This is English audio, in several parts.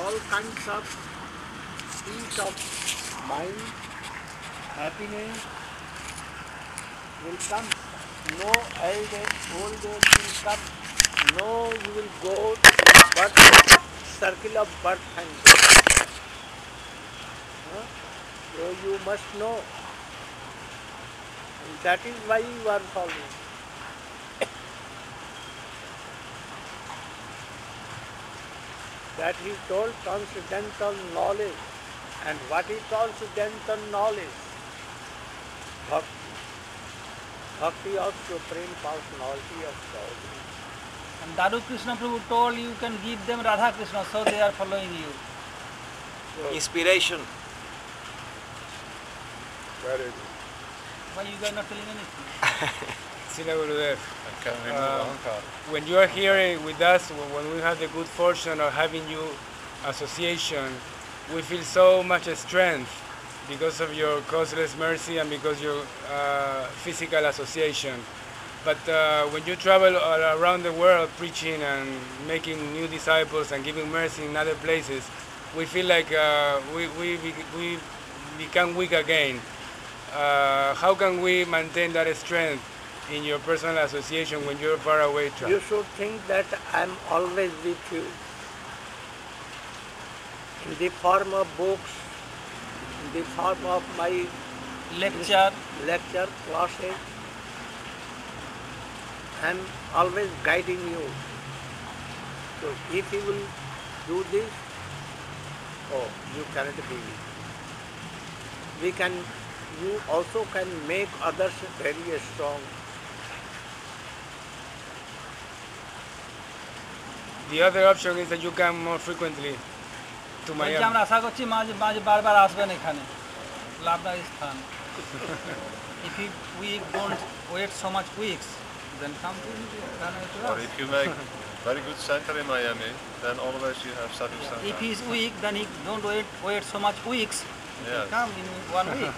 all kinds of peace of mind, happiness will come. No old age will come. No, you will go circle of birth and death. Huh? So you must know. And that is why you are following. That he told transcendental knowledge. And what is transcendental knowledge? Bhakti. Bhakti of Supreme Personality of God. And Daru Krishna Prabhu told you can give them Radha Krishna, so they are following you. So, Inspiration. Very good. Why you guys not telling anything? Sila Gurudev, when you are here with us, when we have the good fortune of having you association, we feel so much strength because of your causeless mercy and because your physical association. But when you travel all around the world preaching and making new disciples and giving mercy in other places, we feel like we become weak again. How can we maintain that strength in your personal association when you're far away? you should think that I am always with you. In the form of books, in the form of my Lecture. classes, I am always guiding you. So if you will do this, you cannot be. You also can make others very strong. The other option is that you come more frequently to বলছি Miami. আমরা আশা করছি মাঝে মাঝে বারবার আসবেন এখানে লাভদার স্থান if you we don't wait so much weeks then come to Or if you make very good center in Miami, then always you have sadhu if center. he is weak then he don't wait so much weeks he Yes. come in 1 week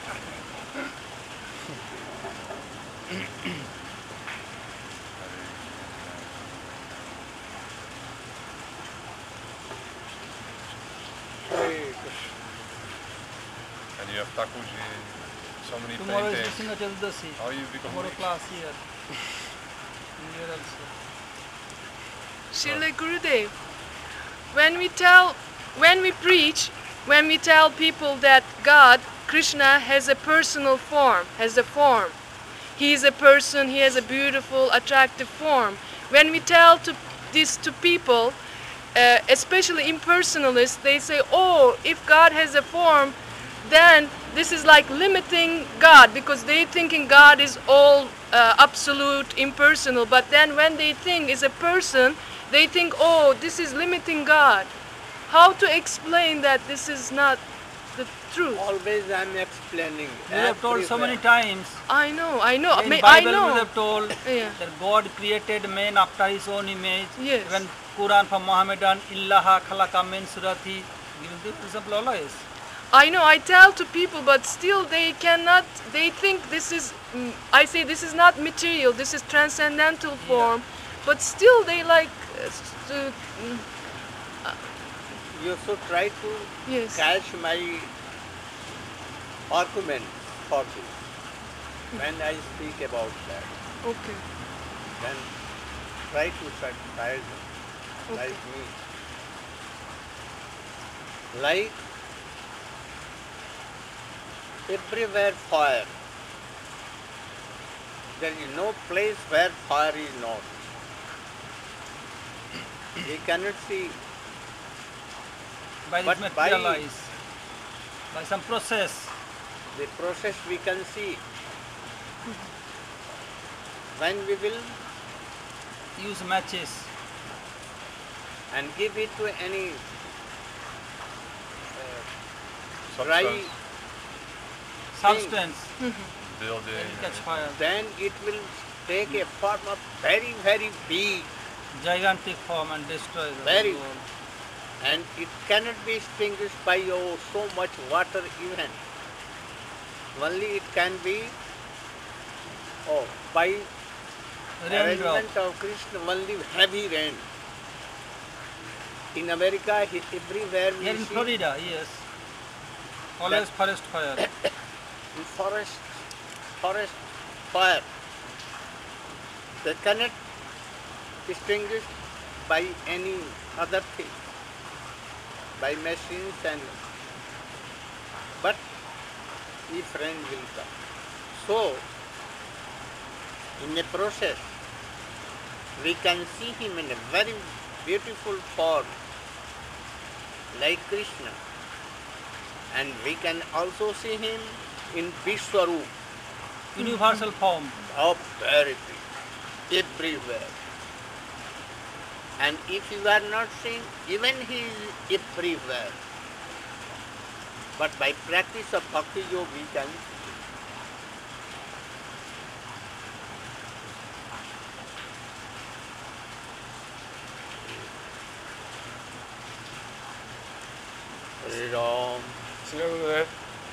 And you have Takuji, so many tomorrow is paintings. Nrsimha Chaturdashi How you become tomorrow weak? class here here also Srila Gurudev, when we preach, when we tell people that God, Krishna, has a personal form, has a form. He is a person, he has a beautiful, attractive form. When we tell this to people, especially impersonalists, they say, oh, if God has a form, then this is like limiting God, because they thinking God is all absolute, impersonal. But then when they think is a person, they think, oh, this is limiting God. How to explain that this is not the truth? Always I am explaining. you have told so many everywhere. times I know. in I Bible know. we have told Yeah. that God created man after his own image. Yes. When Quran from Mohammedan, Illaha khalaqa min surati. Give this example always. I know, I tell to people, but still they cannot, they think this is, I say this is not material, this is transcendental form, but still they like, You should try to yes. catch my argument for this. When I speak about that, Okay, then try to satisfy them, Okay. like me. Like everywhere fire. There is no place where fire is not. We cannot see, By this But by- materialize. By some process. the process we can see. When we will Use matches. and give it to any dry, Substance. Substance. Building. Then it catch fire. then it will take a form of very, very big, Gigantic form and destroy the Very. whole world. and it cannot be extinguished by so much water even. Only it can be by Raindrop. arrangement of Krishna, only heavy rain. In America, everywhere we Here in see Florida, yes. Always forest fire. in forest fire. They cannot distinguish by any other thing, by machines but if rain will come. So, in a process, we can see him in a very beautiful form, like Krishna. And we can also see him in Vishwaroop. Universal form. Oh, very big, everywhere. And if you are not seeing, even he is everywhere. But by practice of Bhakti Yoga, we can see. Ram. Srila Gurudev,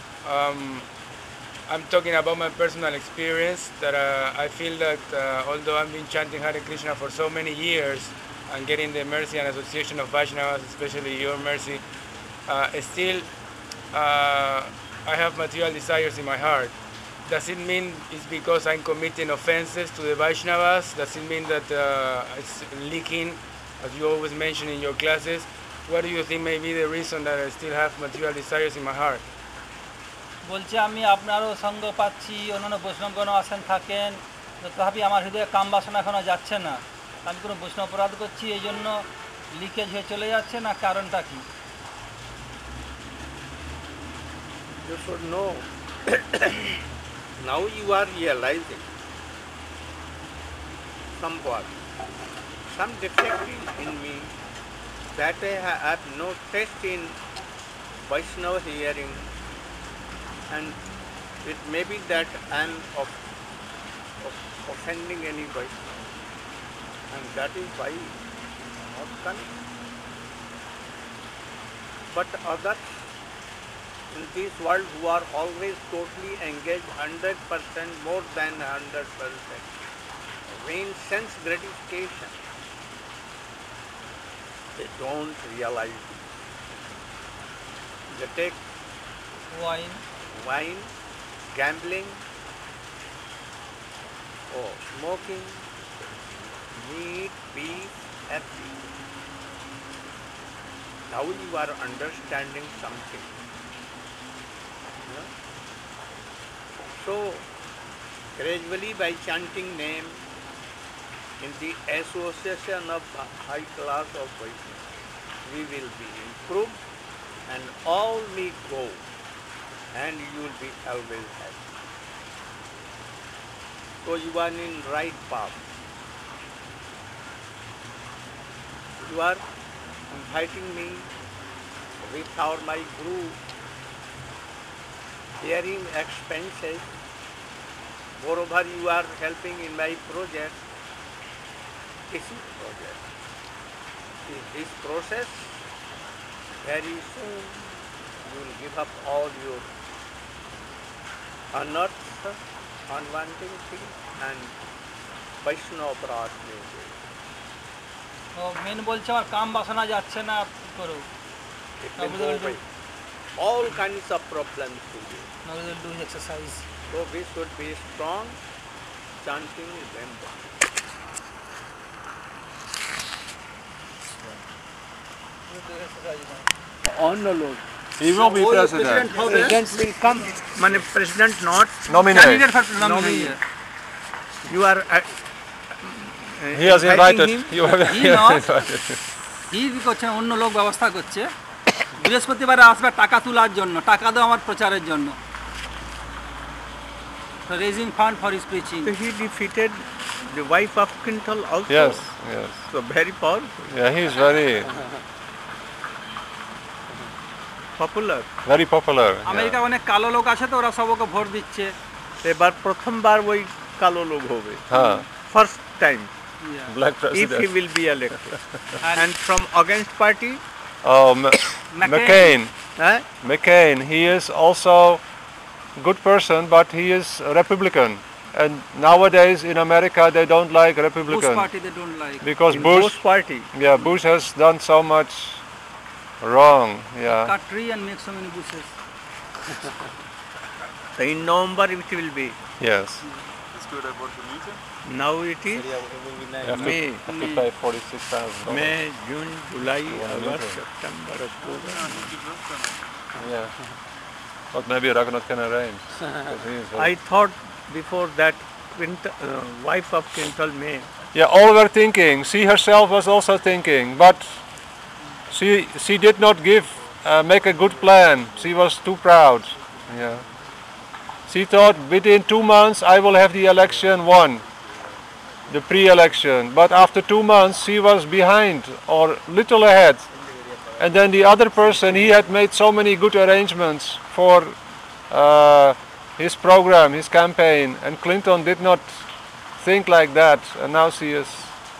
I'm talking about my personal experience that I feel that although I've been chanting Hare Krishna for so many years and getting the mercy and association of Vaishnavas, especially your mercy, still I have material desires in my heart. Does it mean it's because I'm committing offenses to the Vaishnavas? Does it mean that it's leaking, as you always mention in your classes? What do you think may be the reason that I still have material desires in my heart? বলছে আমি আপনারও সঙ্গ পাচ্ছি, অন্যান্য বৈষ্ণবগণও আসেন থাকেন, তথাপি আমার হৃদয়ে কাম বাসনা এখনো যাচ্ছে না। আমি কোনো বৈষ্ণব অপরাধ করছি এই জন্য লিকেজ হয়ে চলে যাচ্ছে, না কারণটা কি? You should know. Now you are realizing somewhat, some defect in me, that I have no taste in Vaishnava hearing, and it may be that I am offending any Vaishnava, and that is why I am not coming. But others in this world who are always totally engaged, 100%, more than 100%, in sense gratification, they don't realize it. They take wine, gambling, or smoking, meat, beef, everything. Now you are understanding something. So, gradually by chanting name in the association of high class of Vaishnava, we will be improved and all may go and you will be always happy. So you are in right path. You are inviting me without my guru, bearing expenses. Moreover, you are helping in my project. This is project. In this process, very soon you will give up all your unearthed, unwanting things and Vaishnava Prad will do. ও মেন বলছে আমার কাম বাসনা যাচ্ছে না, কি করো? It will go away. All kinds of problems to you. Now we will do exercise. So we should be strong, chanting is important. On the Lord. He will be president. President will come. Man, president not. Nominate. Candidate for nominee. You are. He has invited. him. You have He not. invited. কি করছে, অন্য লোক ব্যবস্থা করছে, বৃহস্পতিবারে আসবে টাকা তোলার জন্য, টাকা দাও আমার প্রচারের জন্য। So raising fund for his preaching. He defeated the wife of Quintal also. Yes, yes. So very powerful, Yeah, he is very, popular. very popular. America অনেক কালো লোক আছে তো ওরা সব ওকে ভোট দিচ্ছে। এবার প্রথমবার ওই কালো লোক হবে। Huh. First time, Black if he president. will be elected. And from against party, Oh, McCain. McCain. He is also good person, but he is a Republican. And nowadays in America they don't like Bush Republican party they don't like. because In Bush, Bush party. yeah, Bush has done so much wrong. Yeah. Cut tree and make so many bushes. So in November it will be. Yes. It's good about the meeting. Now it is May, Have to pay $46,000. May, June, July, One August, meter. September, October. Yeah. But maybe Raghunath can arrange. 'cause he is very- I thought before that wife of Quintal May. Yeah, all were thinking. She herself was also thinking, but she did not make a good plan. She was too proud. Yeah. She thought within 2 months I will have the election won, the pre-election. But after 2 months she was behind or little ahead. And then the other person, he had made so many good arrangements for his program, his campaign, and Clinton did not think like that, and now she is.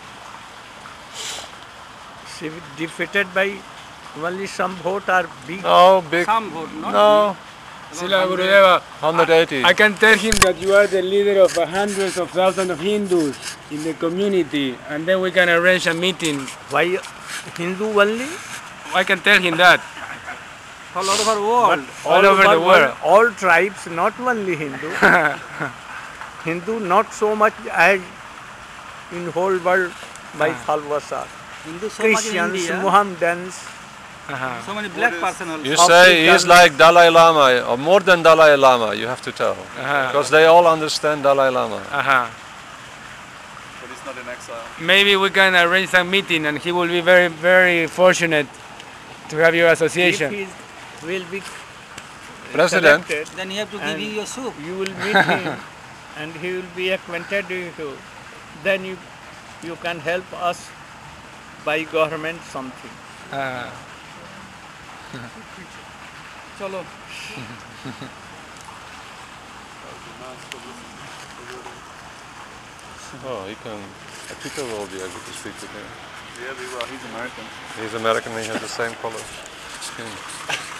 She was defeated by only some vote or big. No, big. Some vote, not No, Srila Gurudeva, 180. I can tell him that you are the leader of hundreds of thousands of Hindus in the community, and then we can arrange a meeting. Why Hindu only? I can tell him that. all over the world. All over the world. All tribes, not only Hindu. Hindu not so much as in whole world by followers are. Hindu so much in Christians, India. Muhammadans. So many black person also. You say he's like Dalai Lama, or more than Dalai Lama, you have to tell. Because they all understand Dalai Lama. But he's not in exile. Maybe we can arrange a meeting, and he will be very, very fortunate to have your If association. he will be President. selected, Then you have to give And- him your soup. you will meet him and he will be acquainted with you. Then you can help us by government something. Chalo. Oh, Tito will be able to speak with him. Yeah, well, he's American. He's American and he has the same color skin.